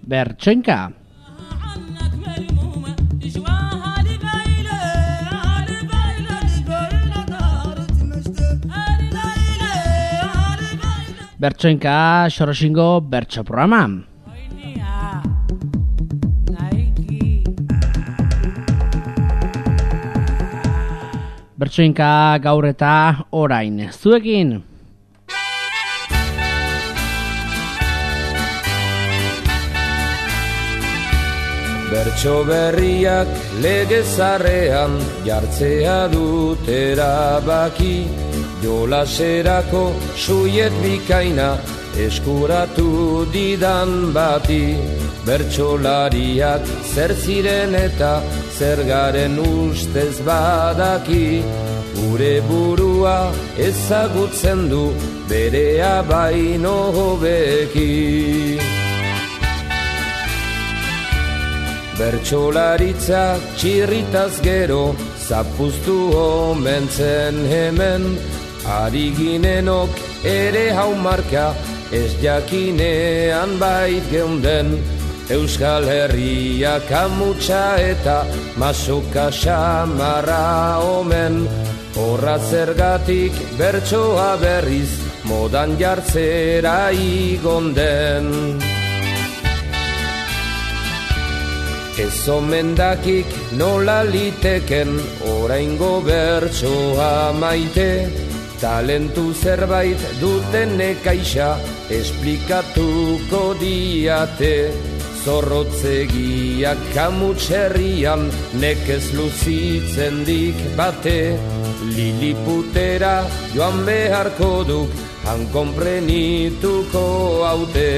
Bertsoinka. Bertsoinka Xoroxingo bertso programa. Bertsoinka gaur eta orain zuekin. Bertso berriak legezarrean jartzea dut erabaki, jolaserako suiet bikaina eskuratu didan bati. Bertsolariak zer ziren eta zer garen ustez badaki, gure burua ezagutzen du berea baino hobeki. Bertsolaritza txirritaz gero zapuztu omen zen hemen, ari ginenok ere haumarka ez jakinean bait geunden. Euskal Herria kamutsa eta masoka xamarra omen, horra zergatik bertsoa berriz modan jartzera igonden. Ez omen dakik nola liteken oraingo bertsoa maite, talentu zerbait duten nekaixa esplikatuko diate. Zorrotzegiak kamutxerrian nekez luzitzen dik bate, Liliputera joan beharko duk han konprenituko haute.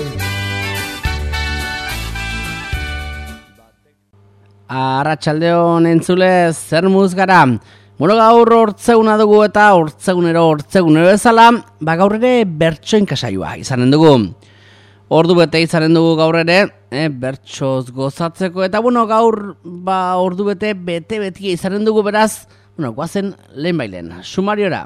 Arratsaldeon entzule, zer muz gara? Gaur hortzeguna dugu eta hortzegunero bezala, gaur ere bertsoinka saioa izanen dugu. Ordu bete izanen dugu gaur ere, bertsoz gozatzeko, eta gaur ordu bete izanen dugu beraz, guazen lehenbailen, sumariora.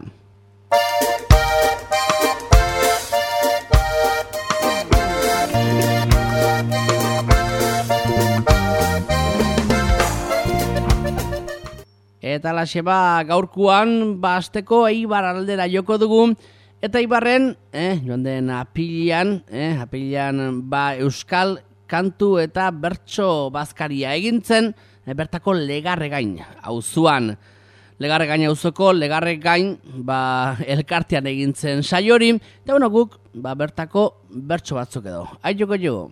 Eta laxeba gaurkuan asteko Eibar aldera joko dugu, eta Eibarren, joan den apirilean euskal kantu eta bertso bazkaria egintzen, bertako Legarregain auzuan. Legarregain auzoko Legarregain elkartean egintzen saiori, eta guk bertako bertso batzuk edo. Aioko jo.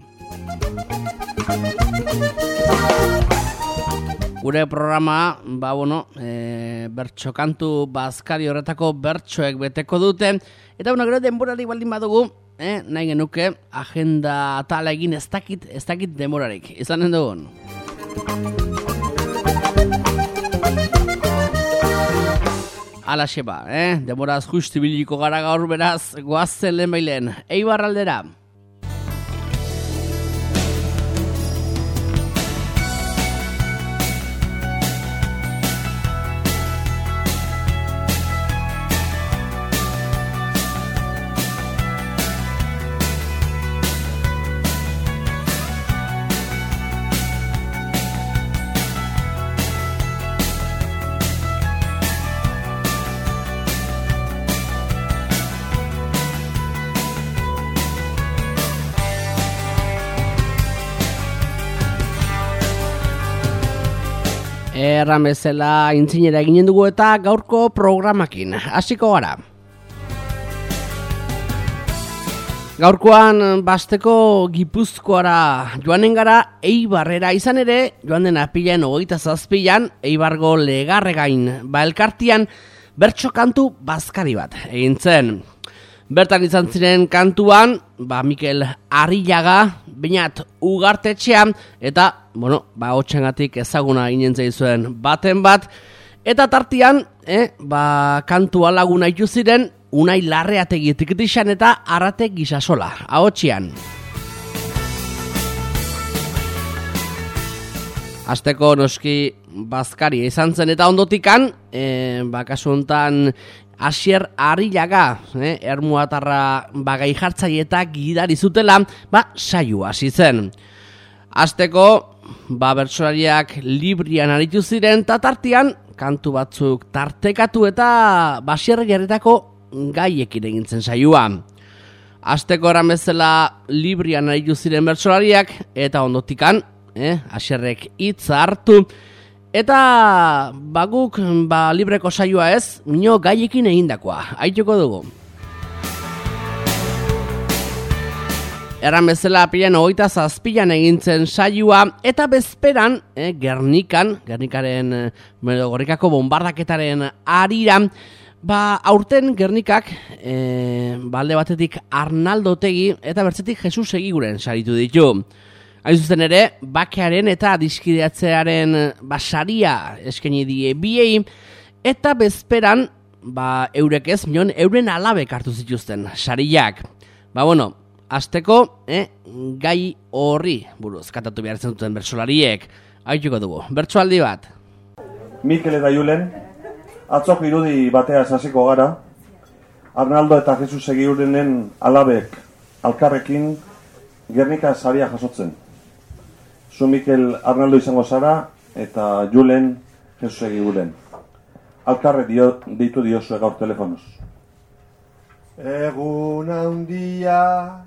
Gure programa, bertso kantu bazkari horretako bertsoek beteko dute. Eta gero denborari baldin badugu, nahi genuke agenda atala egin ez dakit denborarik. Izanen dugun. Alaxe denboraz justibiliko gara gaur beraz, goazen lehenbailen, Eibar aldera. Erran bezala intzinera eginen dugu eta gaurko programakin. Hasiko gara. Gaurkoan basteko Gipuzkoara joanen gara Eibarrera, izan ere, joan den apilean 27an Eibargo Legarregain elkartian bertso kantu bazkari bat egin zen. Bertan izan ziren kantuan, Mikel Arrillaga, Beñat Ugartetxea, eta, hotxengatik ezaguna ginen zaizuen baten bat, eta tartian, kantua laguna ituziren, Unai Larreategi Tikitixan eta Arrate Gisasola, ahotxian. Asteko noski bazkari izan zen eta ondotikan, kasu hontan Asier Arrillaga, ermuatarra gai jartzaile eta gidari zutela, saio hasi zen. Hasteko, bertsolariak librian aritu ziren, eta tartean, kantu batzuk tartekatu eta Asier jarritako gaiekin egin zen saioa. Hasteko eran bezala librian aritu ziren bertsolariak, eta ondotikan, Asierrek hitza hartu, eta guk libreko saioa ez, mino gaiekin egindakoa, aituko dugu. Erran bezala apilan 27an egintzen saioa, eta bezperan, Gernikaren, Gorrikako bombardaketaren arira, aurten Gernikak, alde batetik Arnaldo Otegi, eta bertzetik Jesus Egiguren saritu ditu. Hain zuzen ere, bakearen eta adiskideatzearen saria eskaini die biei, eta bezperan, eurek ez, euren alabek hartu zituzten sariak. Hasteko, gai horri buruz katatu behar zen duten bertsolariek. Aituko dugu, bertsoaldi bat. Mikel eta Julen, atzok irudi batea hasiko gara, Arnaldo eta Jesus Egigurenen alabek alkarrekin Gernika saria jasotzen. Zu Mikel Arnaldo izango zara eta Julen Jesus Egiguren. Alkarre deitu diozue gaur telefonoz. Egun handia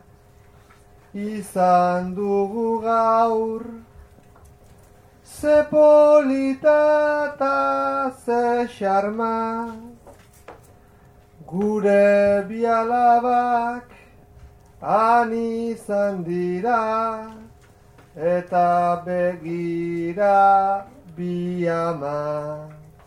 izan dugu gaur, ze polita eta ze xarma, gure bi alabak han izan dira, eta begira bi ama.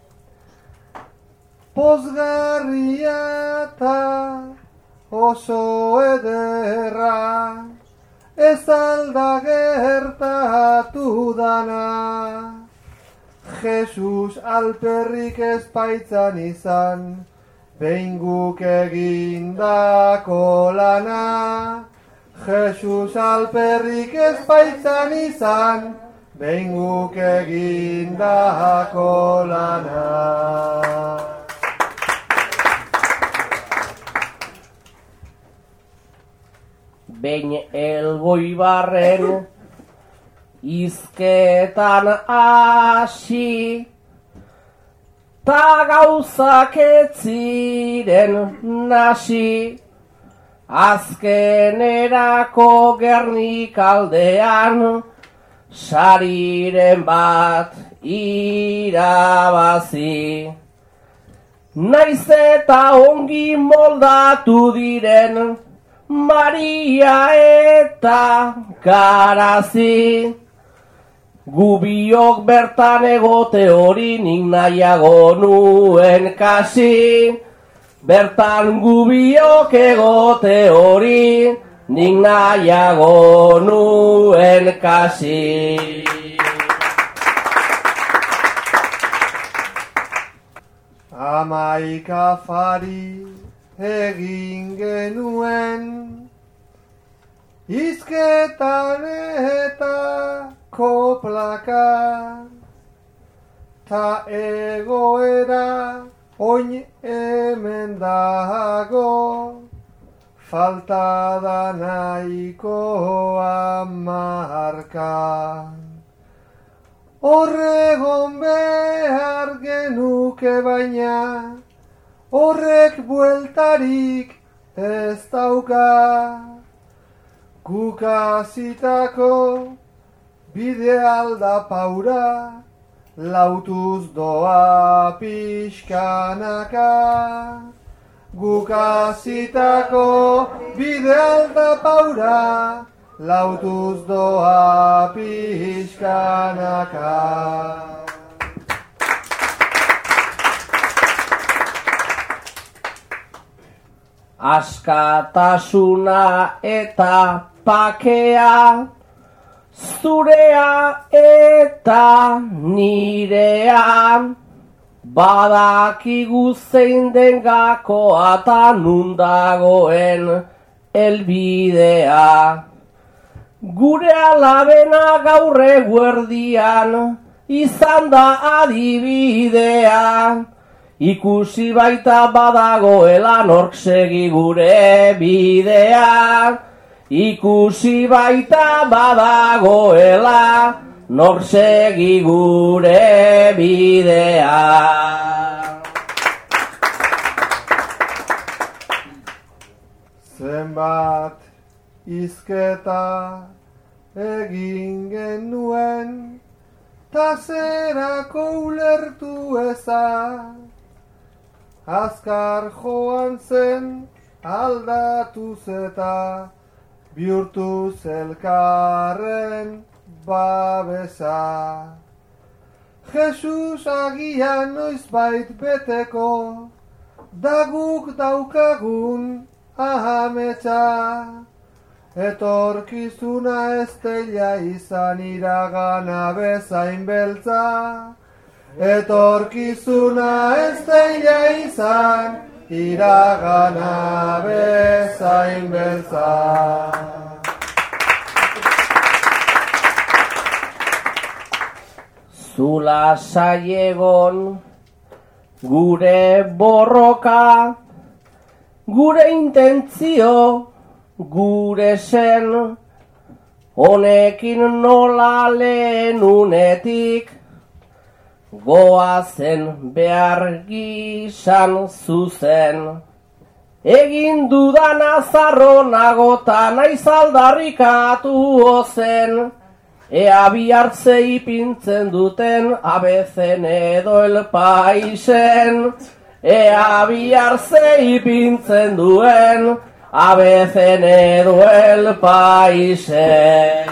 Pozgarria eta oso ederra, ez alda gertatu dana. Jesus alperrik ez baitzan izan, behin guk egindako lana. Jesus alperrik ez baitzan izan, behin guk egindako lana. Behin Elgoibarren izketan hasi, ta gauzak ez ziren nasi, azkenerako Gernikaldean sariren bat irabazi. Naiz eta ongi moldatu diren Maria eta Garazi, gubiok bertan egote hori nik nahiago nuen kasi. Bertan gubiok egote hori nik nahiago nuen kasi. Hamaika afari egin genuen, hizketan eta koplaka, ta egoera oin hemen dago, falta da nahikoa marka. Horregon behar genuke baina, horrek bueltarik ez dauka. Guk hasitako bide alda paura, lautuz doa pixkanaka. Guk hasitako bide alda paura, lautuz doa pixkanaka. Askatasuna eta pakea, zurea eta nirea, badakigu zein den gakoa eta nun dagoen helbidea. Gure alabena gaur eguerdian izan da adibidea, ikusi baita badagoela nork segi gure bidea. Ikusi baita badagoela nork segi gure bidea. Zenbat hizketa egin genuen, ta zerako ulertu ezak. Azkar joan zen aldatuz eta bihurtuz elkarren babesa. Jesus agian noizbait beteko, da guk daukagun ahametsa. Etorkizuna ez dela izan iragana bezain beltza. Etorkizuna ez dela izan iragana bezain beltza. Zula saiegon gure borroka, gure intentzio, gure sen, honekin nola lehenunetik, goazen behar gizan zuzen. Egin dudan azarronagotan naiz aldarrikatu ozen, ea bihartze ipintzen duten abezen edo el paisen. Ea bihartze ipintzen duen abezen edo el paisen.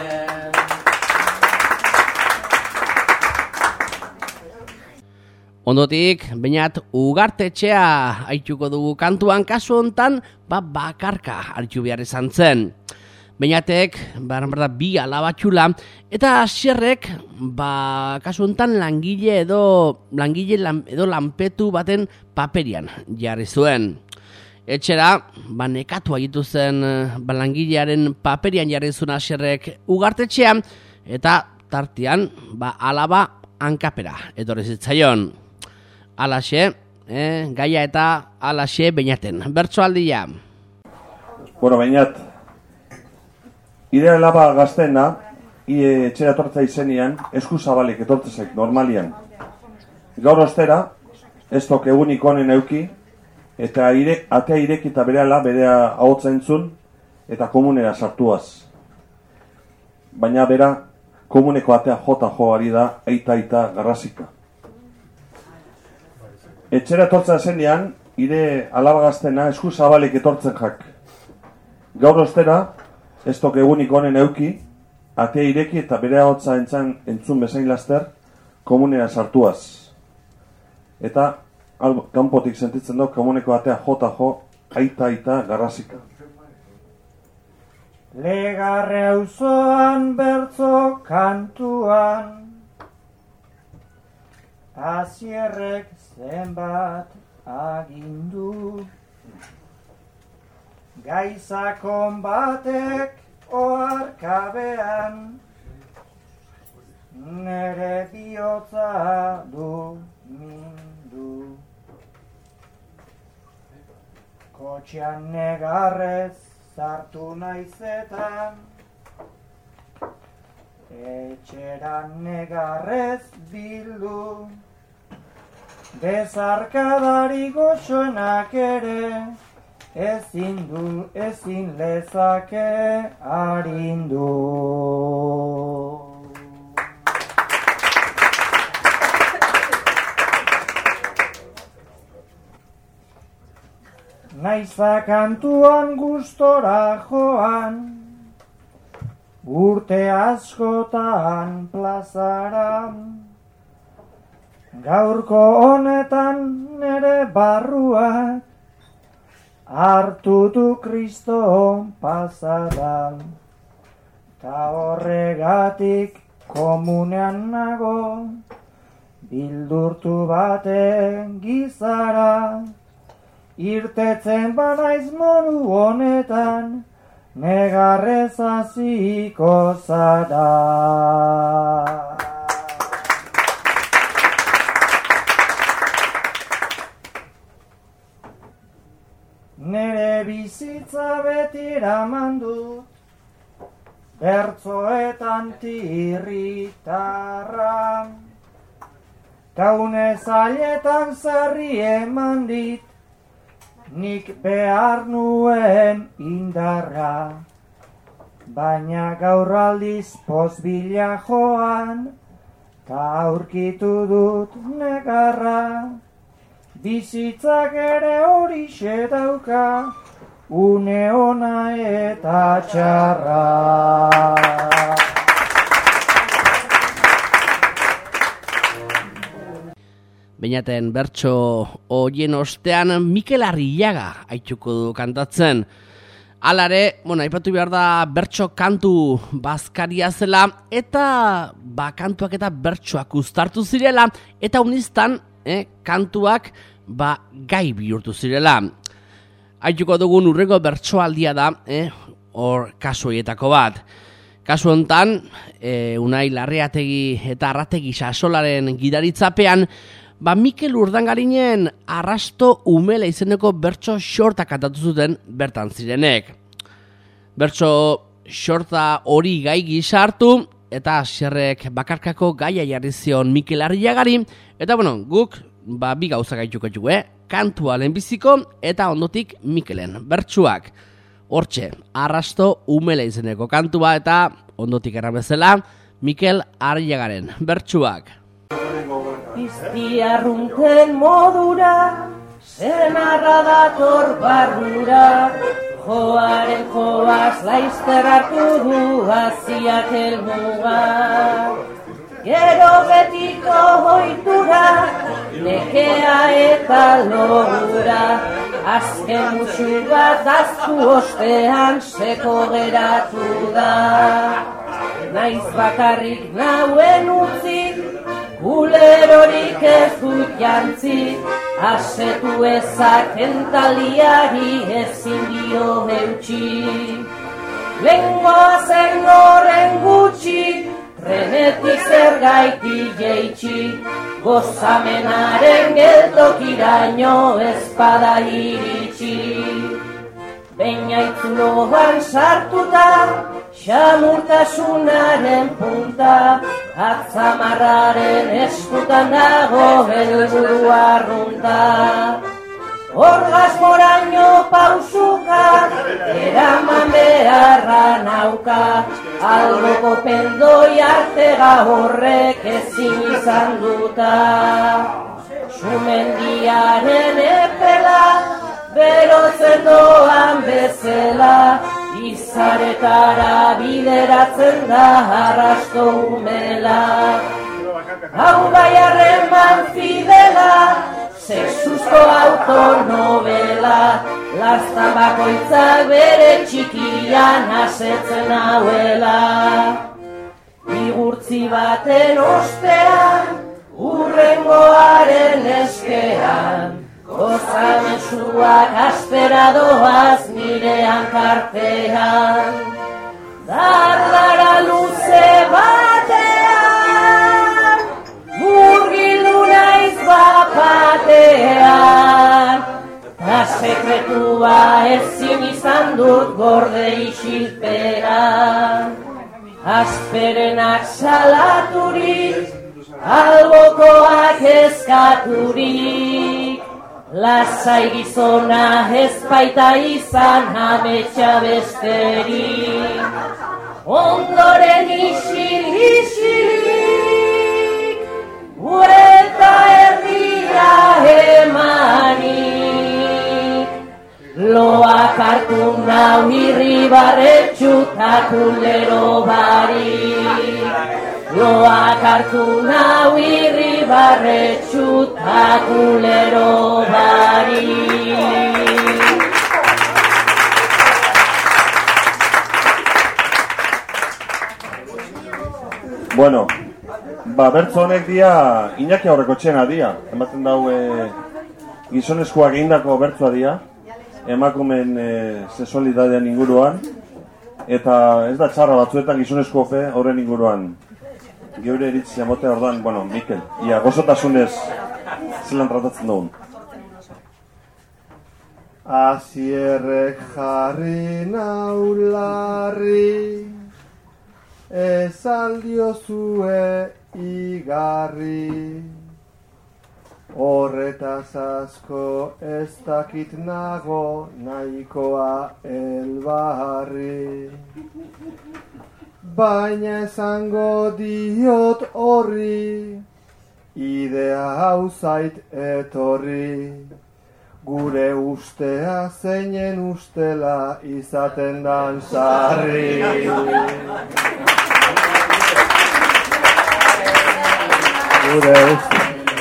Ondotik, bainat Ugartetxea aituko dugu kantuan, kasu hontan bakarka hartu behar izan zen. Bainatek, bi alabatxula, eta Asierrek, kasu hontan langile edo lanpetu baten paperian jarri zuen. Etxera, nekatu agitu zen langilearen paperian jarri zuen Asierrek Ugartetxea, eta tartean, alaba hankapera etorri zitzaion. Alaxe, gaia eta alaxe bainaten. Bertso aldia. Bueno, bainat, ire alaba gaztena, etxera etortza izenean, esku zabalik etortzezek normalian. Gaur ostera, ez toke egunik honen euki, eta atea irekita berehala, berea ahotza entzun, eta komunera sartuaz. Baina bera, komuneko atea jota joari da, aita garrasika. Etxera etortza zenean, ire alaba gaztena esku zabalik etortzen jak. Gaur ostera, ez toke egunik honen euki, atea ireki eta bere ahotza entzun bezain laster, komunera sartuaz. Eta, kanpotik sentitzen dut, komuneko atea jota jo, aita garrasika. Legarre auzoan bertzo kantuan, Asierrek zenbat agindu, gaizakon batek oarkabean, nere bihotza du mindu. Kotxean negarrez sartu naizetan, etxera negarrez bildu, bezarkadari goxoenak ere, ezin lezake arindu. Naiza kantuan gustora joan, urte askotan plazaran, gaurko honetan nere barruak hartu du Kristo pasadan, ta horregatik komunean nago, bildurtu baten gizara, irtetzen banaiz modu honetan, negarrez hasiko zara. bizitza betira mandut, bertzoetan tirritarra. Taune zailetan zarri eman dit, nik behar nuen indarra. Baina gaur aldiz pozbila joan, ta aurkitu dut negarra. Bizitzak ere horixe dauka, une ona eta txarra. Beinaten bertso horien ostean Mikel Arrillaga aituko du kantatzen. Alare, aipatu behar da bertso kantu bazkaria zela eta kantuak eta bertsoak uztartu zirela eta uniztan kantuak gai bihurtu zirela. Aituko dugun urrego bertsoaldia da hor kasu horietako bat. Kasu hontan, Unai Larreategi eta Arrategi Sasolaren gidaritzapean, Mikel Urdangarinen Arrasto umela izeneko bertso xorta kantatu zuten bertan zirenek. Bertso xorta hori gai gisa hartu eta Xerrek bakarkako gaia jarri zion Mikel Arrillagari eta guk bi gauza gaituko dugu, kantua lehenbiziko eta ondotik Mikelen bertsuak. Hortxe, Arrasto umela izeneko kantua eta ondotik erramezela Mikel Arrillagaren bertsuak. Iztiarrunten modura, zenarra dator barrura, joaren joaz laizter hartu du aziak helmuga. Gero betiko hoitura, nekea eta logura, azken musu bat daztu ostean seko geratu da. Naiz bakarrik nauen utzi, kulerorik ez dut jantzi, asetu ezaken taliari ezin dio eutxi. Lengoa zen noren gutxi, trenetik zergaiti jeitxi, gozamenaren geltokiraino ezpada iritsi. Beinaitzuloan sartuta, xamurtasunaren punta, atzamarraren eskutan dago helburu arrunta. Orgasmoraino pausuka, eraman beharra nauka, alboko pendoi artega horrek ezin izan duta. Sumendiaren epela, berotzen doan bezala, izaretara bideratzen da Arrasto umela. Hau bai harreman fidela, sexuzko autonovela, lastan bakoitzak bere txikian asetzen hauela. Igurtzi baten ostean, urrengoaren eskean, gozamensuak aspera doaz nire hankartean. Dardara luze batean, murgildu naiz bapatean, ta sekretua ezin izan dut gorde isilpean. Asperenak salaturik, albokoak eskaturik, lasai gizona ez baita izan ametsa besterik. Ondoren isilik, buelta erdia emanik. Loak hartu nau irribarretxu ta kulero barik. Loak hartu nau irribarretxu ta kulero barik. Bueno, bertzo honek dia Iñaki Aurrekotxena dia. Ematen dau gizonezkoak egindako bertzoa dia. Emakumen sexualitatean inguruan. Eta ez da txarra batzuetan gizonezko horren inguruan. Geure eritzi amotea orduan, Mikel, ia gozotasunez zelan tratatzen dugun. Asierrek jarri naularri, ez aldiozue igarri. Horretaz asko ez dakit nago nahikoa elbarri. Baina esango diot horri, idea hau zait etorri. Gure ustea zeinen ustela izaten dan sarri. Gure ustea.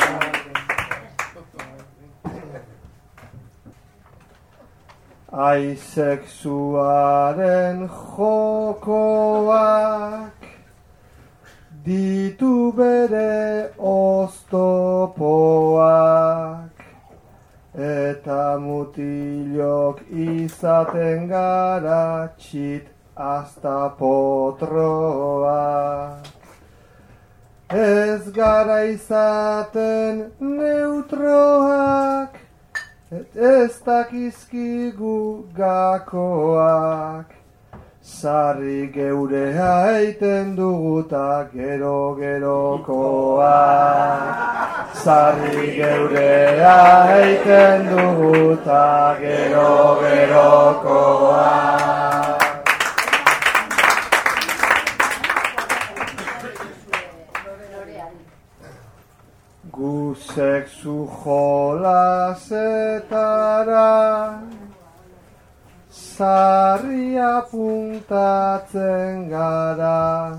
Aizexuaren jokoak ditu bere oztopoak, eta mutilok izaten gara txit hasta potroak. Ez gara izaten neutroak, ez dakizkigu gakoak. Sarri geurea eiten duguta gero-gerokoak. Sarri geurea eiten duguta gero-gerokoak. Gu sexu jolasetara sarri apuntatzen gara,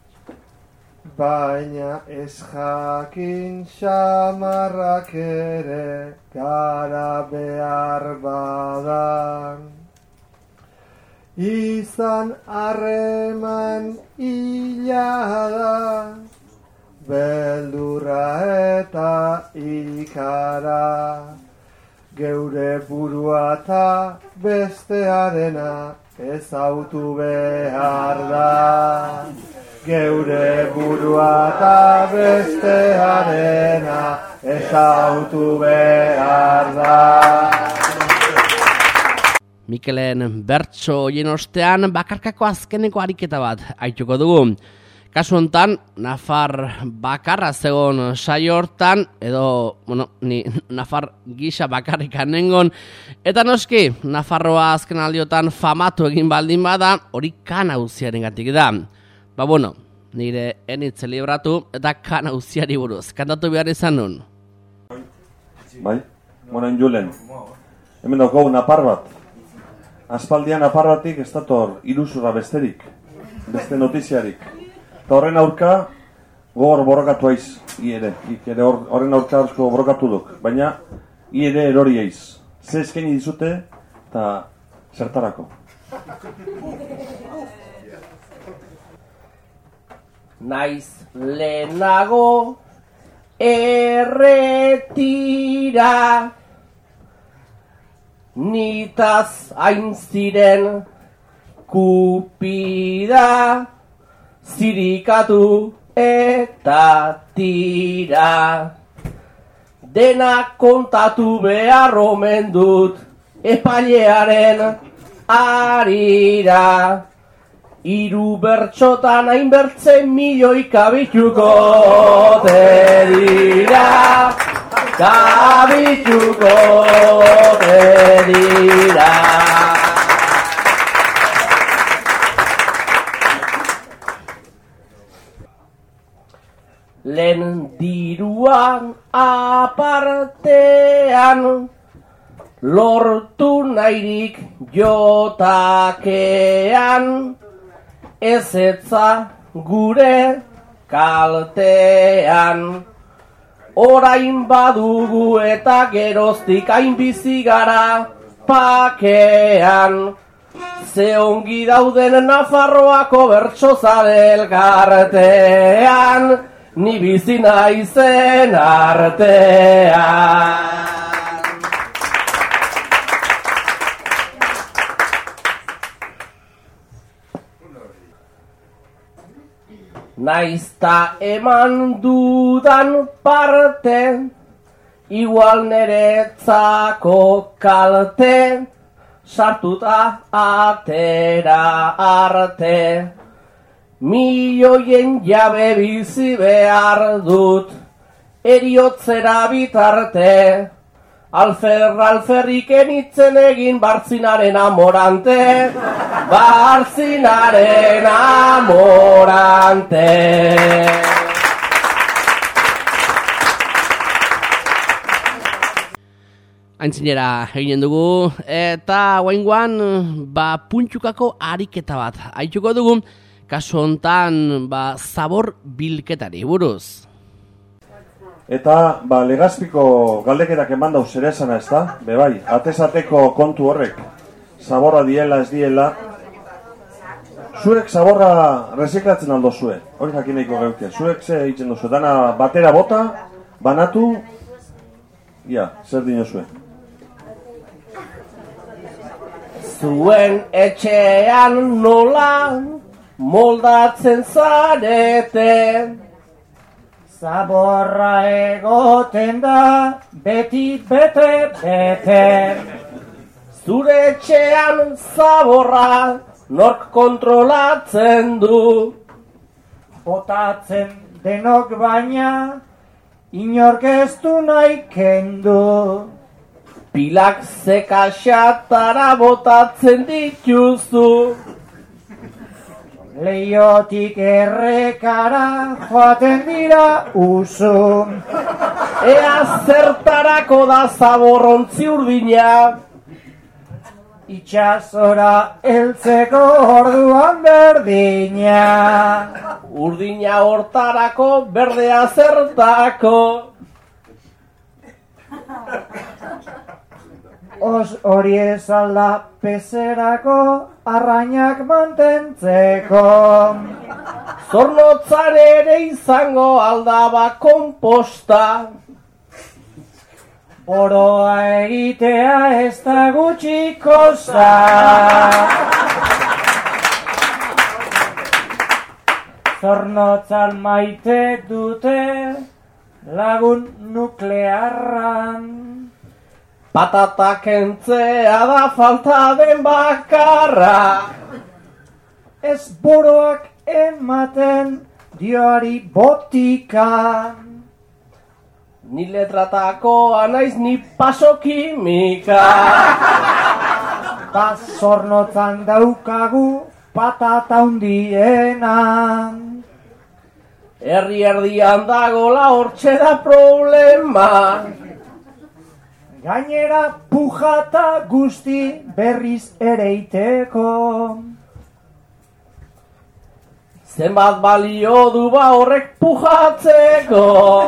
baina ez jakin xamarrak ere gara behar badan. Izan harreman hilada, beldurra eta ikara, geure burua eta bestearena ezautu behar da. Geure burua eta bestearena ezautu behar da. Mikelen bertso horien ostean bakarkako azkeneko ariketa bat aituko dugu. Kasu hontan, nafar bakarra zegoen saio hortan, edo, ni nafar gisa bakarrikan nengon, eta noski, Nafarroa azken aldiotan famatu egin baldin bada, hori kanauziaren gatik da. Nire enitze libratu eta kanauziari buruz. Kantatu behar izan nun? Bai, moren Julen. Hemen daukagu napar bat. Aspaldian napar batik ez dator iruzurra besterik, beste notiziarik. Eta horren aurka gogor borrokatu aiz, ere horren aurka asko borrokatu duk, baina ere erori aiz. Ze eskaini dizute eta zertarako. Naiz lehenago erretira, nitaz hain ziren kupida, zirikatu eta tira. Dena kontatu behar omen dut epailearen arira. 3 bertxotan hainbertzen milioi kabituko te dira. Kabituko te dira. Lehen diruan apartean, lortu nahirik jotakean, ezetza gure kaltean. Orain badugu eta geroztik hain bizi gara pakean. Ze ongi dauden Nafarroako bertsozale elkartean, ni bizi naizen artean. Naizta eman dudan parte, igual neretzako kalte, sartuta atera arte. Milioien jabe bizi behar dut, eriotzera bitarte. Alferrik enitzen egin Bartzinaren amorante, Bartzinaren amorante. Aintzinera eginen dugu, eta guaingoan, puntxukako ariketa bat. Aituko dugu, kasu hontan, zabor bilketari buruz. Eta, Legazpiko galdeketak eman dauz ere esana, ez da? Bebai, atezateko kontu horrek, zaborra diela, ez diela. Zurek zaborra reziklatzen aldo zue, hori jakin nahiko geuke. Zurek ze egiten duzu, dana batera bota, banatu, zer dino zue? Zuen etxean nola moldatzen zarete, zaborra egoten da beti bete. Zure etxean zaborra nork kontrolatzen du, botatzen denok baina inork ez du nahi kendu. Pilak zekaxatara botatzen dituzu, leiotik errekara joaten dira usu. Ea zertarako da zaborrontzi urdina, itxasora heltzeko orduan berdina. Urdina hortarako, berdea zertako. Hori ez alda pezerako, arrainak mantentzeko. Zornotzan ere izango aldaba konposta, oroa egitea ez da gutxi kosta. Zornotzan maite dute lagun nuklearran, patatak entzea da falta den bakarra. Ez boroak ematen dioari botika, ni letratakoa naiz ni pasokimika. Zornotzan daukagu patata hundiena, herri erdian dagola hortxe da problema. Gainera pujata guzti berriz ereiteko. Zenbat balio du horrek pujatzeko.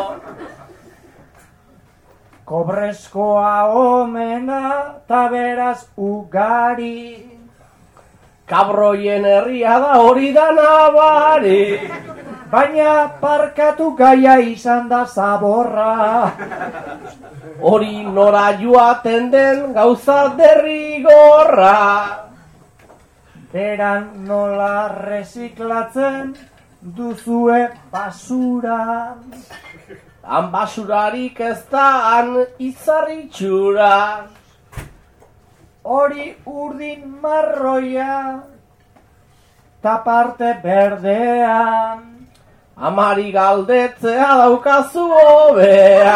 Kobrezkoa omena ta beraz ugari, kabroien herria da hori da nabari. Baina parkatu gaia izan da zaborra, hori nora joaten den gauza derrigorra. Beran nola reziklatzen duzue basura, han basurarik ez da han izarritxura. Hori urdin marroia ta parte berdean, amari galdetzea daukazu hobea.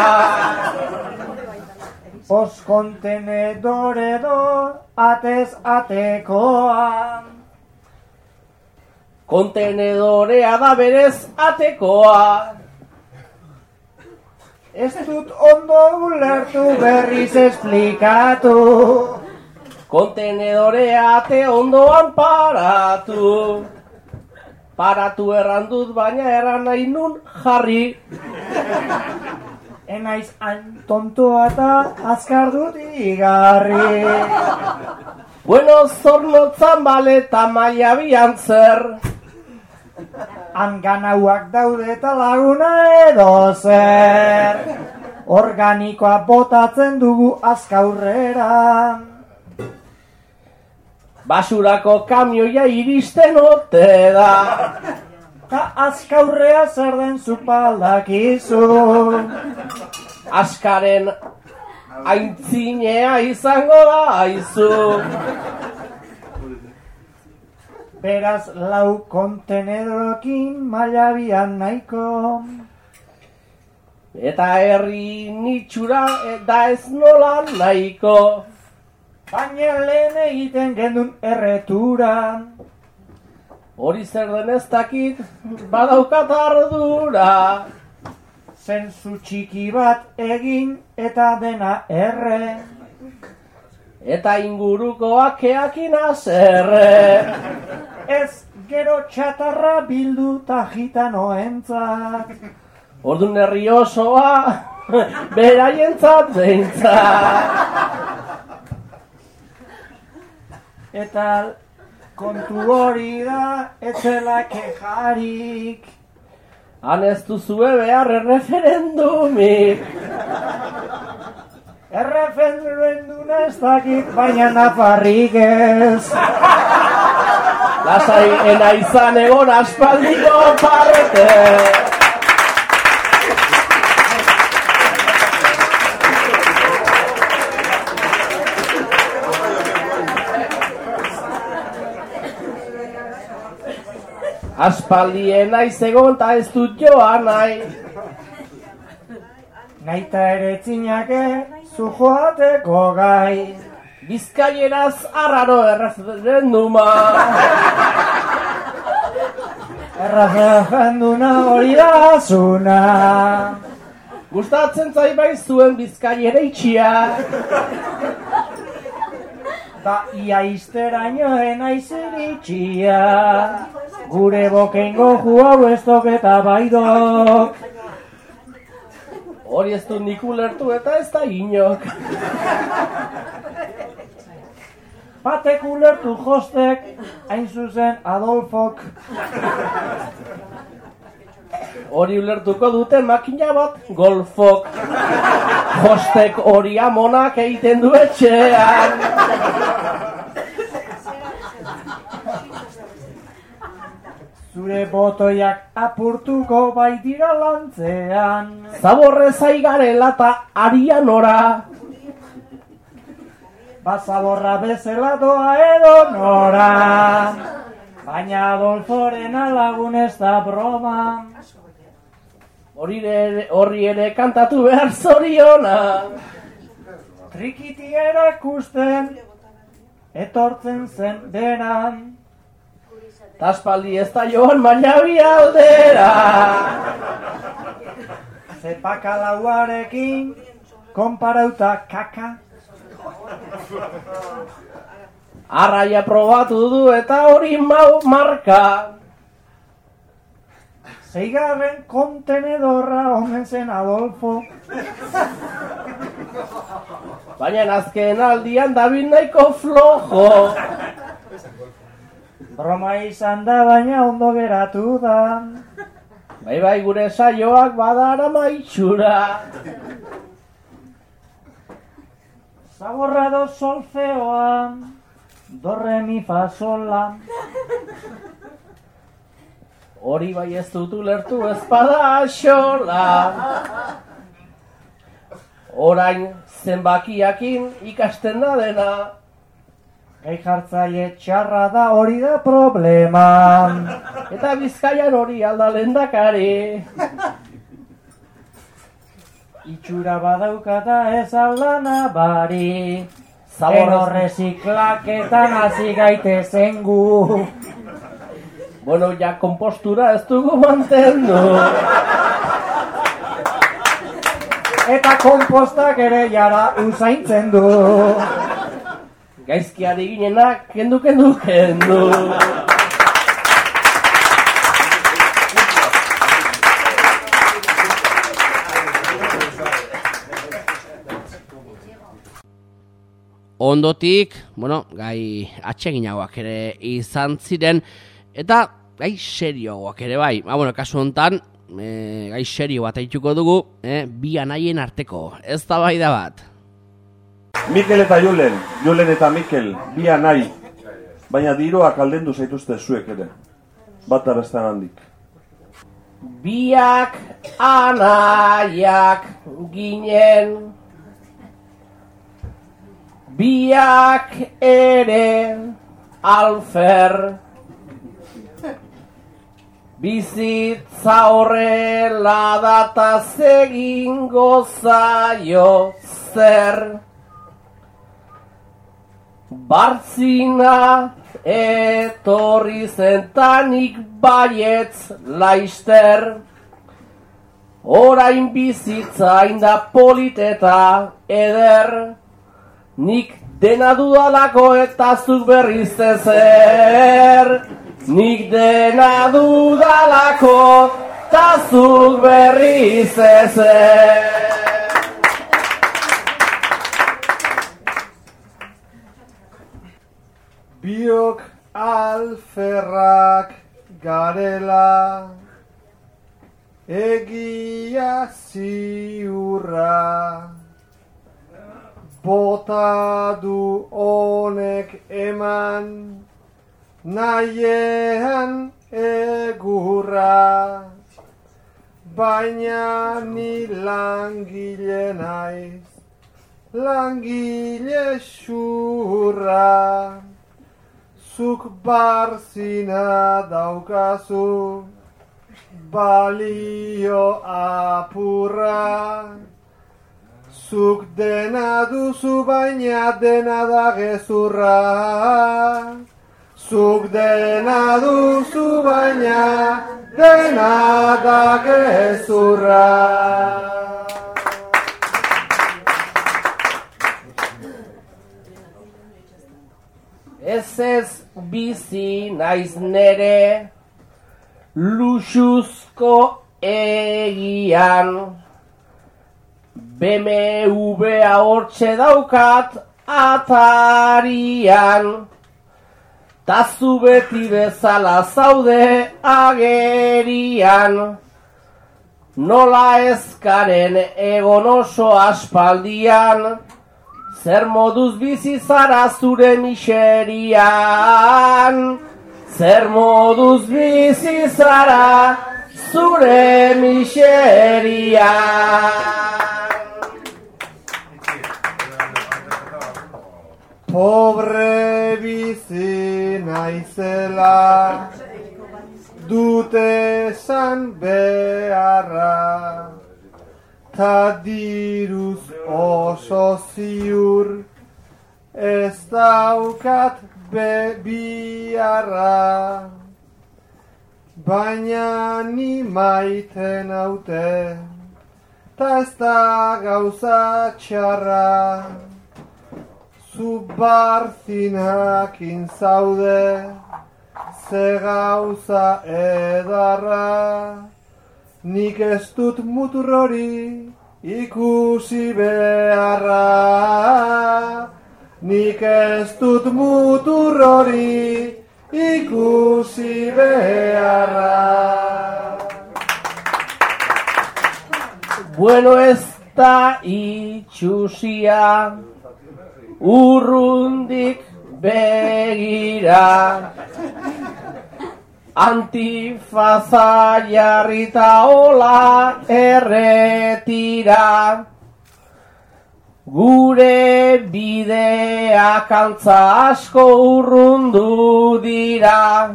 Poskontenedore do atez atekoa, kontenedorea da berez atekoa. Ez dut ondo ulertu berriz esplikatu, kontenedorea ate ondoan paratu. Paratu errandut baina erran nahi nun jarri. Enaiz hain tontoa eta azkar dut igarri. Bueno, Zornotzan baleta maila bian zer, han ganauak daude eta laguna edo zer. Organikoa botatzen dugu azkaurrera, basurako kamioia iristen ote da. Ta azkaurrea zer den zupaldakizu. Askaren aintzinea izango da aizu. Beraz lau kontenedorokin mailabian nahiko. Eta herri nitxura da ez nola nahiko. Baina lehen egiten gendun erretura. Hori zer den ez dakit, badaukat ardura. Zentzu txiki bat egin eta dena erre. Eta ingurukoak eakin azerre. Ez gero txatarra bildu ta gitanoentzat. Ordun herri osoa, beraientzat behintzat. Eta kontu hori da, etzela kejarik. Han ez duzue behar erreferendumik. Erreferenduna ez dakit, baina nafarrik ez. Lasai ena izan egon aspaldiko parte. Aspaldien naiz egon ta ez dut joan nahi. Naita ere txinake, zu joateko gai. Bizkaieraz arraro erreferenduma. Erreferenduna hori da zuna. Gustatzen zaibai zuen Bizkaiera itxia. Ba ia izterainoen aiziritxia. Gure bokengo juau ez doketa baidok. Hori ez du nik ulertu eta ez da inok. Batek ulertu jostek, hain zuzen Adolfok. Hori ulertuko dute makina bat golfok. Jostek hori amonak egiten du etxean. Zure botoiak apurtuko baitira lantzean. Zaborrez aigarela eta arian ora. Bazaborra bezala doa edo nora. Baina Adolforen lagun ez da broma. Horri ere kantatu behar zoriona. Trikiti erakusten, etortzen zen beran. Taspaldi ez da joan Mailabi aldera. Zepakalauarekin, konparauta kaka. Arraia probatu du eta hori marka. Zeigarren kontenedorra omen zen Adolfo. Baina azken aldian dabil nahiko flojo. Broma izan da baina ondo geratu da. Bai gure saioak badara maitxura. Zaborra do solfeoa, do re mi fa sola. Hori bai ez dut ulertu ezpada xola. Orain zenbakiakin ikasten da dena. Gai jartzaile txarra da hori da problema. Eta Bizkaian hori alda lehendakari. Itxura badaukata ez aldana bari. Eno reziklaketan hasi gaitezen gu. Bueno, ja kompostura ez dugu mantendu. Eta kompostak ere jara usaintzen du. Gaizkiari ginenak kendu. Ondotik, gai atseginagoak ere izan ziren, eta gai serioagoak ere bai. Kasu honetan, gai serio bat aituko dugu, bi anaien arteko, ez da bai da bat. Mikel eta Julen, Julen eta Mikel, bi anai, baina diroak aldendu zaituzte zuek ere, bat da bestean handik. biak anaiak ginen, biak ere alfer, bizitza horrela data zegingo zaio zer. Bartzina etorri zentanik baietz laister, orain bizitza inda politeta eder, nik dena dudalako eta zuk berriz ezer. Nik dena dudalako eta zuk berriz ezer. Biok alferrak garela, egia ziurra, bota du honek eman, nahiean egurra, baina ni langile naiz, langile xurra. Zuk barzina daukazu, balio apurra. Zuk dena duzu baina dena da gezurra. Zuk dena duzu baina dena da gezurra. Ez bizi naiz nere luxuzko egian, BMW-a hortxe daukat atarian, ta zu beti bezala zaude agerian, nola ezkaren egon oso aspaldian, zer moduz bizi zara zure miserian, zer moduz bizi zara zure miserian. Pobre bizi naizela, dute esan beharra, ta diruz oso ziur, ez daukat biharra. Baina ni maite naute, ta ez da gauza txarra. Zu barzinakin zaude, ze gauza edarra. Nik ez dut mutur hori ikusi beharra. Nik ez dut mutur hori ikusi beharra. Bueno, ez da itxusia, urrundik begira, antifaza jarrita hola erretira, gure bideak antza asko urrundu dira,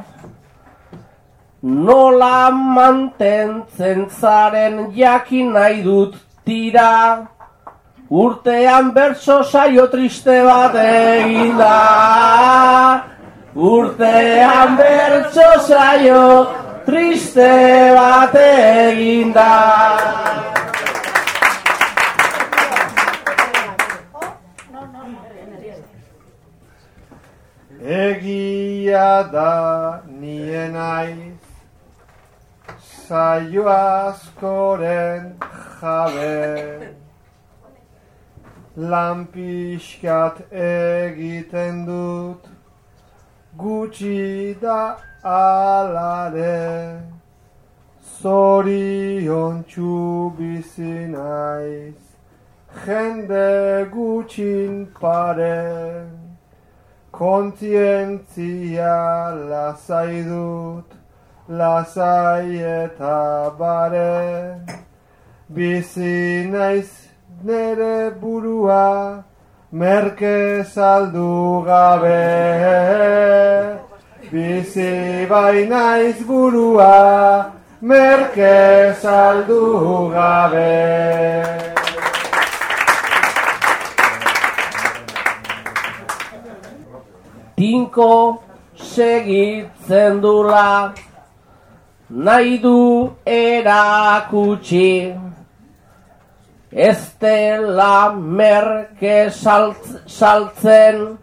nola mantentzen zaren jakin nahi dut tira, urtean bertso saio triste bat egin da. Urtean bertso saio triste bat egin da. Egia da nien naiz, saio askoren jabe. Lan pixkat egiten dut, gutxi da alare. Zoriontsu bizi naiz, jende gutxin pare. Kontzientzia lasai dut, lasai eta bare. Bizi naiz nere burua, merke saldu gabe. Bizi bai naiz burua, merke saldu gabe. Tinko segitzen dula, nahi du erakutsi, ez dela merke saltzen,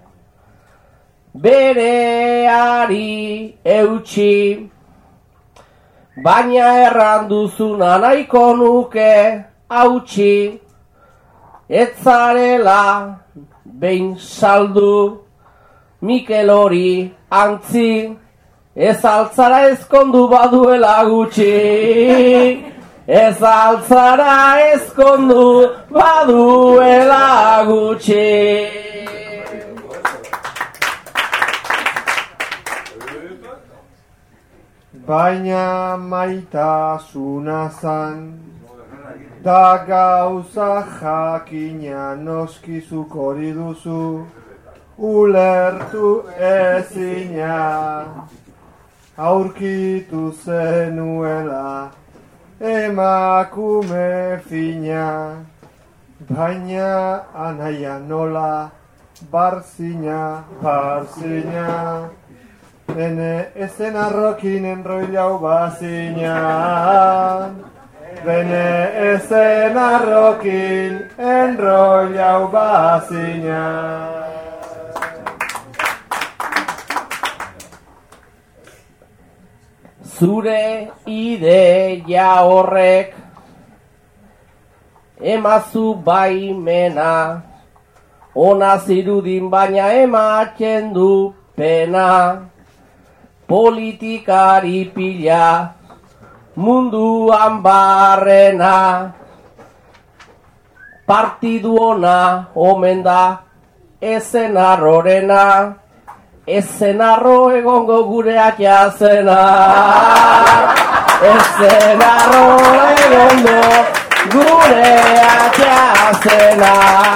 bereari eutxi, baina erran duzuna nahiko nuke hautsi, ez zarela behin saldu, Mikel hori antzi, ez altzara ezkondu baduela gutxi. Ez altzara ezkondu baduela gutxi. Baina maitasuna zan, da gauza jakina noskizuk hori duzu, ulertu ezina, aurkitu zenuela emakume fina, baina anaia nola barzina, bene ezen arrokin enroilau bazina, bene ezen arrokin enroilau bazina. Zure ideia horrek emazu baimena, ona zirudin baina ematen du pena. Politikari pila munduan barrena, partidu ona omen da ezen arrorena. Ezen arro egongo gureak jazena. Ezen arro egongo gureak jazena.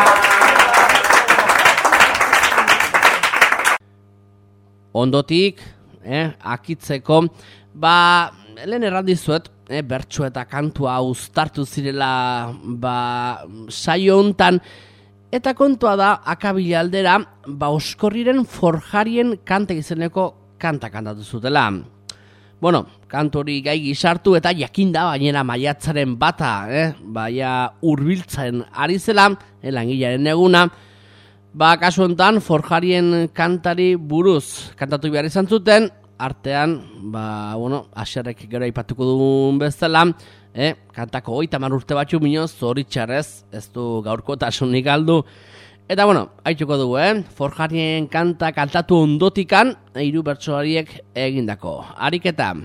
Ondotik, akitzeko, lehen errandizuet, bertso eta kantua uztartu zirela, saio hontan, eta kontua da, akabila aldera, Oskorriren forjarien kanta izeneko kanta kantatu zutela. Bueno, kantu hori gai gizartu eta jakinda bainera maiatzaren bata, baina hurbiltzen ari zela, langilaren eguna, kasu honetan forjarien kantari buruz kantatu behar izan zuten, artean, Asierrek gero aipatuko duen bezala, kantako 30 urte batzu minoz zoritxarrez, ez du gaurkotasunik galdu. Eta haituko dugu, forjarien kanta kantatu ondotikan, 3 bertsolariek egindako. Ariketa.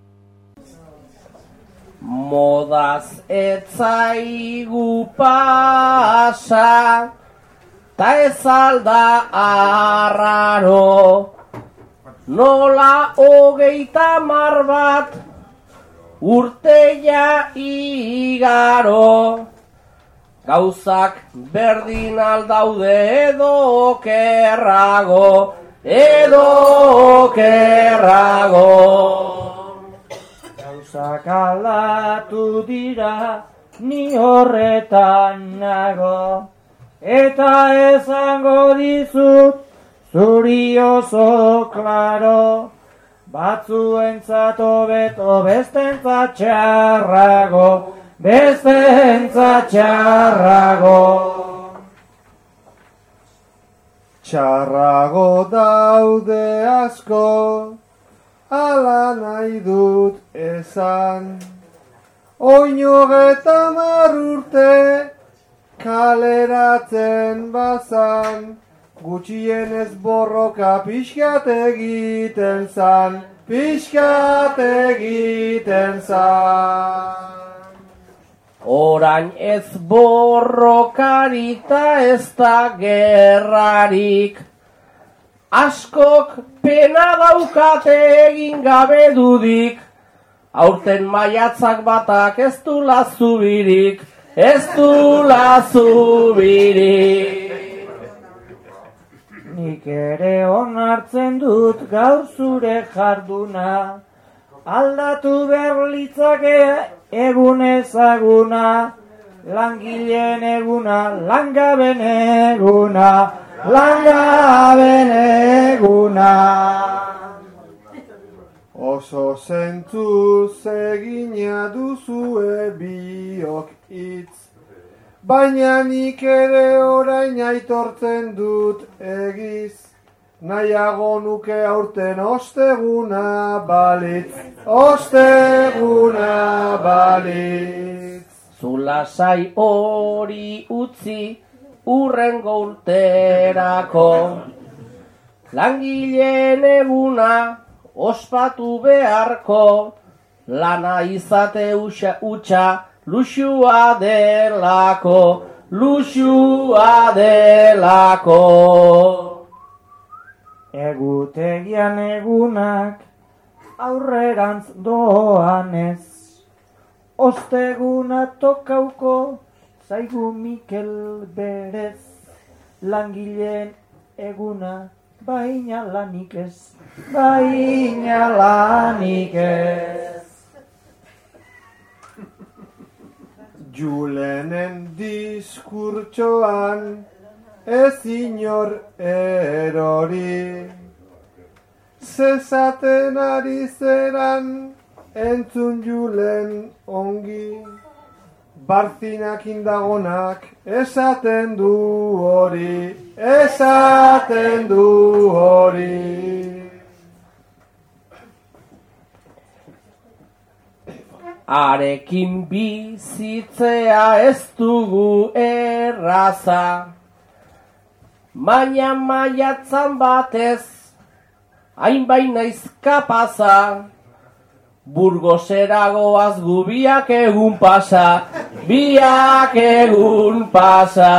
Modaz etzaigu pasa, ta ez alda arraro, nola 30 bat urteia igaro, gauzak berdin aldaude edo okerrago, Gauzak aldatu dira, ni horretan nago, eta esango dizut, zuri oso klaro, batzuentzat hobeto bestentzat txarrago, Txarrago daude asko, ala nahi dut esan. Oino 30 urte kaleratzen bazan, gutxienez borroka pixkat egiten zan. Orain ez borrokarita ez da gerrarik, askok pena daukate egin gabe dudik, aurten maiatzak batak ez du lazubirik, ez du lazubirik. Nik ere onartzen dut gaur zure jarduna, aldatu behar litzake egun ezaguna, langileen eguna, langaben eguna, langaben eguna. Oso zentzuz egina duzue biok hitz, baina nik ere orain aitortzen dut egiz, nahiago nuke aurten osteguna balitz, osteguna balitz. Zulasai hori utzi urrengo urterako, langileen eguna ospatu beharko, lana izate utxa luxua delako, luxua delako. Egutegian egunak aurrerantz doanez, osteguna tokauko zaigu Mikel berez, langileen eguna baina lanik ez, baina lanik ez. Julenen diskurtsoan ez inor erori, zezaten ari zeran entzun Julen ongi, barzinak indagonak esaten du hori, esaten du hori. Arekin bizitzea ez dugu erraza, baina maiatzan batez, hainbain naiz kapaza, Burgosera goaz gu biak egun pasa, biak egun pasa.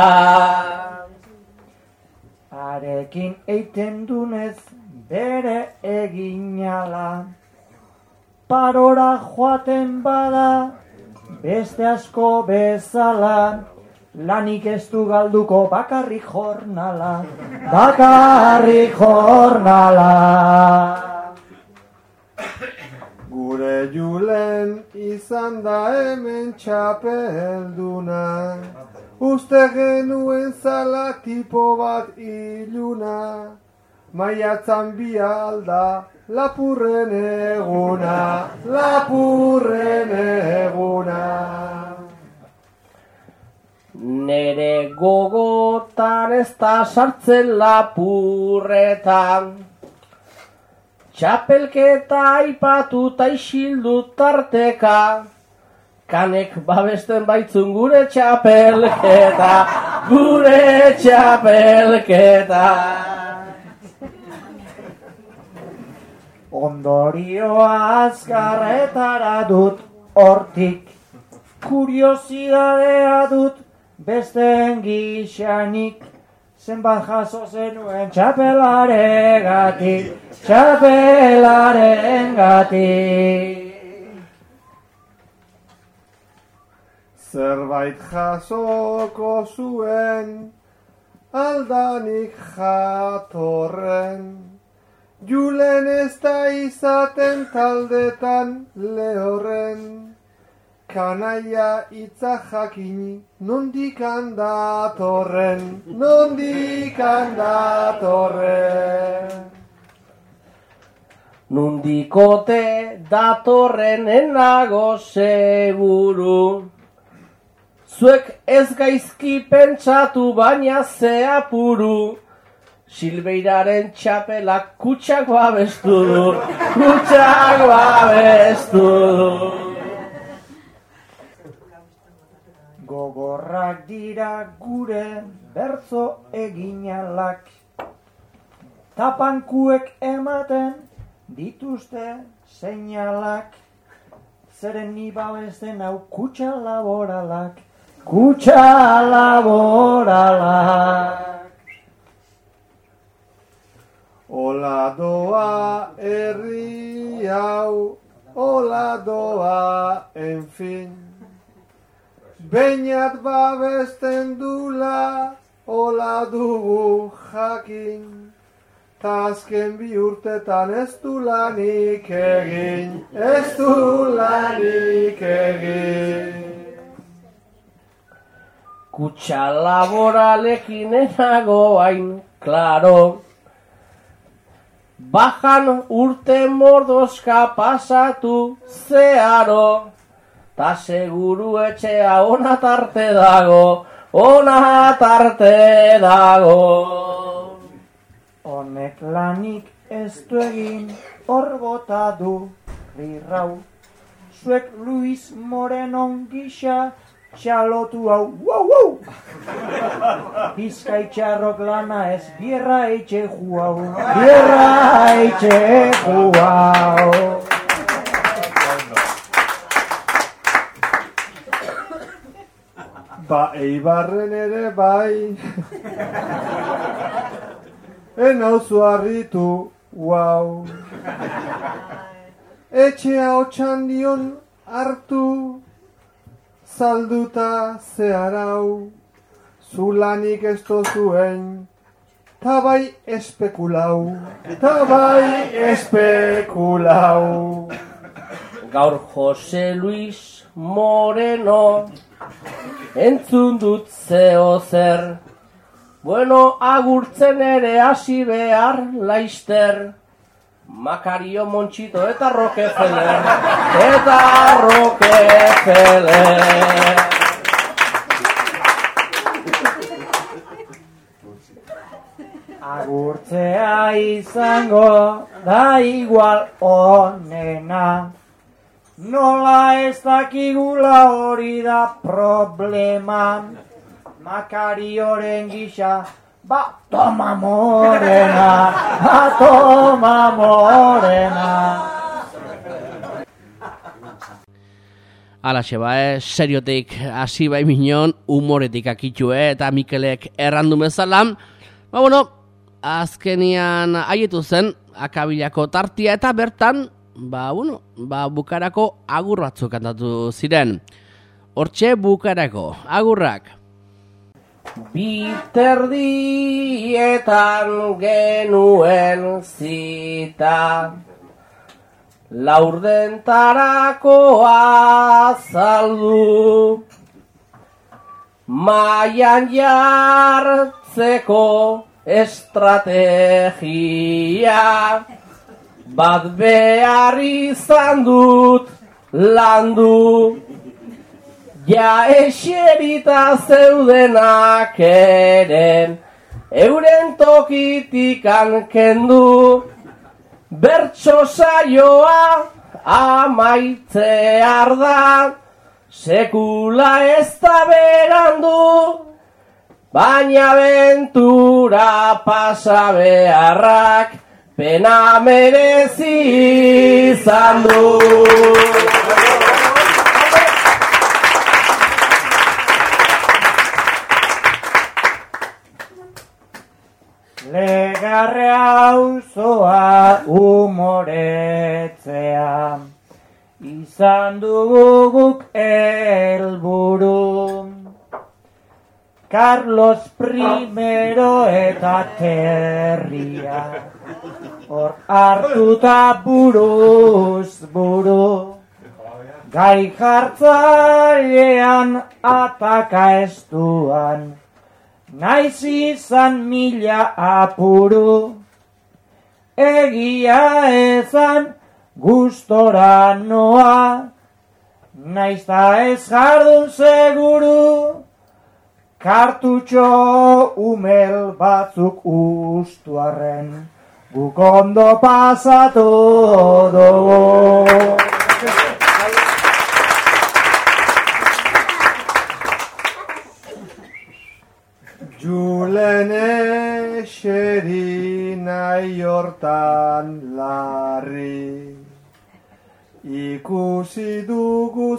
Arekin eiten dunez bere eginala, parora joaten bada beste asko bezala, lanik ez du galduko bakarrik jornala, bakarrik jornala. Gure Julen izan da hemen txapelduna, uste genuen zala tipo bat iluna, maiatzan bi alda lapurren eguna, lapurren eguna. Nere gogotan ez da sartzen lapurretan, txapelketa aipatuta isildu tarteka, kanek babesten baitzun gure txapelketa, gure txapelketa. Ondorioa azkarretara dut hortik, kuriosidadea dut besteen gixanik, zenbat jaso zenuen txapelarengatik, txapelarengatik. Zerbait jasoko zuen aldanik jatorren, Julen ez da izaten taldetan lehorren, kanaia itza jakini nondikan datorren, nondikan datorren. Nundikote datorren enago seguru, zuek ez gaizki pentsatu baina ze apuru, Silbeiraren txapelak kutsak babestu du, kutsak babestu du. Gogorrak dira gure bertzo eginalak, tapankuek ematen dituzte seinalak, zeren ni babesten hau kutsa laboralak, kutsa laboralak. Ola doa herri hau, ola doa en fin. Beinat babesten dula, hola dugu jakin. Ta azken bi urtetan ez du lanik egin, ez du lanik egin. Kutxa laboralekin enago hain, klaro. Bajan urte mordoska pasatu zeharo. Ta seguru etxea ona tarte dago, ona tarte dago. Honek lanik ez du egin, hor bota du rirrau. Zuek Luis Morenon gisa txalotu hau, wow! Bizkaitxarrok lana ez, bierra eitxe juau, bierra eitxe juau. Ba, Eibarren ere bai. Enauzu harritu, wow. Etxea otxandion hartu, salduta zeharau. Zulanik ez tozuen, tabai espekulau, tabai espekulau. Gaur Jose Luis Moreno entzun dut zeo zer. Bueno, agurtzen ere hasi behar laister. Makario Monchito eta Rockefeller, Agurtzea izango da igual onena. Nola ez dakigula hori da problema. Makarioren gisa, ba, toma morena, Alaxe seriotik hasi bai minon, humoretik akitxue eta Mikelek errandu bezala. Ba, bueno, azkenian haietu zen akabilako tartia eta bertan, bukarako agur batzuk kantatu ziren. Hortxe bukarako, agurrak. Biterdietan genuen zita, laurdentarako azaldu, maian jartzeko estrategia, bat behar izan dut landu. Ja eserita zeudenak eren, euren tokitikan kendu, bertso saioa amaitzear da, sekula ez da berandu, baina bentura pasa beharrak pena merezi izan du. Legarre auzoa humoretzea, izan dugu guk helburu. Carlos I eta Terria, hor hartuta buruz buru. Gai jartzailean ataka estuan, naiz izan mila apuru. Egia ezan gustora noa, naiz ta ez jardun seguru. Kartutxo umel batzuk ustuarren, guk ondo pasatu dugu. Julen eseri nahi hortan larri, ikusi dugu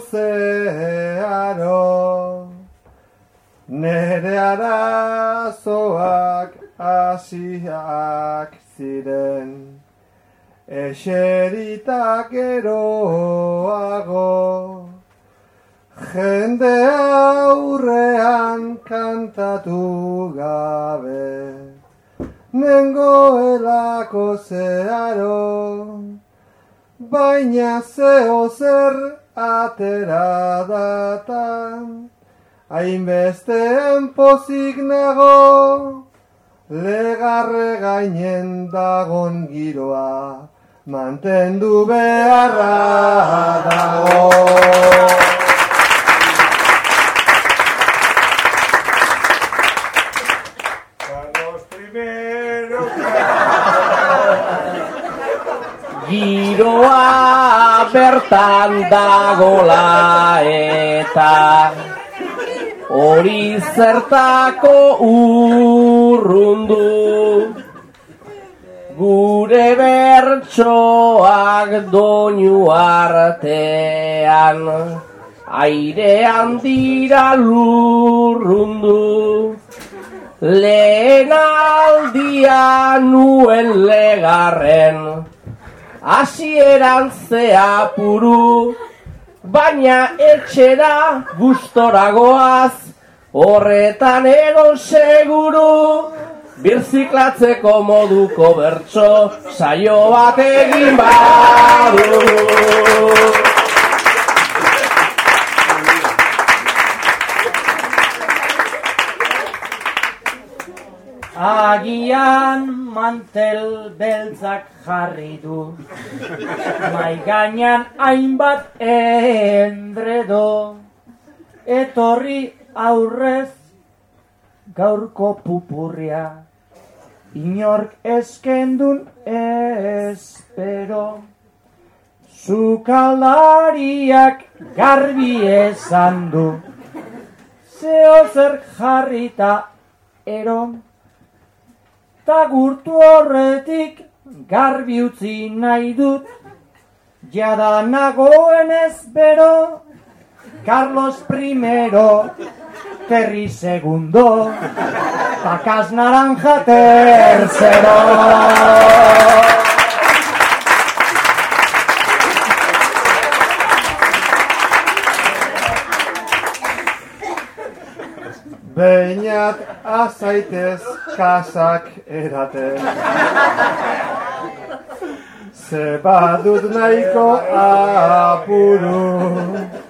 zeharo, nere arazoak hasiak ziren, eserita geroago. jende aurrean kantatu gabe, nengoelako zeharo, baina zeo zer atera datan, hainbesteen pozik nago, legarre gainen dagon giroa, mantendu beharra dago. Giroa bertan dagola eta hori zertako urrundu, gure bertsoak doinu artean airean dira lurrundu. Lehen aldia nuen legarren, hasieran zeapuru, baina etxera gustoragoaz, horretan egon seguru, birziklatzeko moduko bertso saio bat egin badu. Agian mantel beltzak jarri du, mai gainan hainbat endredo, etorri aurrez gaurko pupurria, inork eskendun espero, sukaldariak garbi esan du, zeo zer jarrita eron, ta gurtu horretik garbi utzi nahi dut, jada nagoenez bero, Carlos I, Terry II, Pacas Naranja III. Beinat azaitez kasak eraten, ze badut nahiko apuru,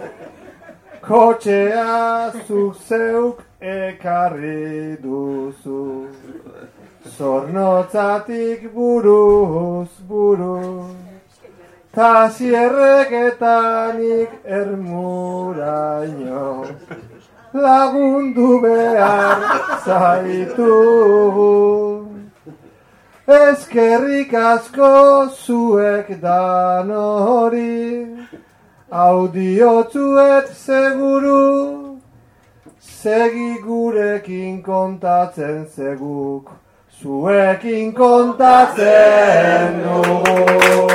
kotxea zuk zeuk ekarri duzu, zornotzatik buruz buru, ta zierreketanik ermuraino, lagundu behar zaitugu. Eskerrik asko zuek danori, audiotzuet seguru, segi gurekin kontatzen zeguk, zuekin kontatzen dugu.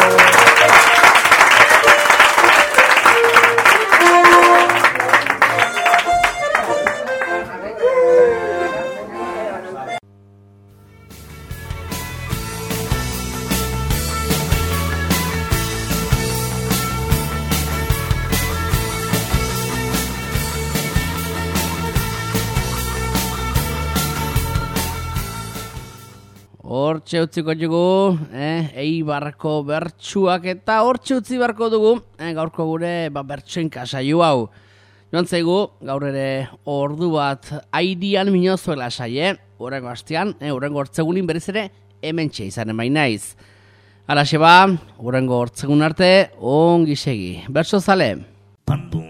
Hortxe utziko dugu, Eibarko bertsuak eta hortxe utzi barko dugu, gaurko gure bertsoen kasaiu hau. Joan zaigu, gaur ere ordu bat aidian minozuela saie, horrengo hastean, horrengo hortzegunin berriz ere hementxe izan emain naiz. Alaxe ba, horrengo hortzegun arte, ongi segi. Bertso zale.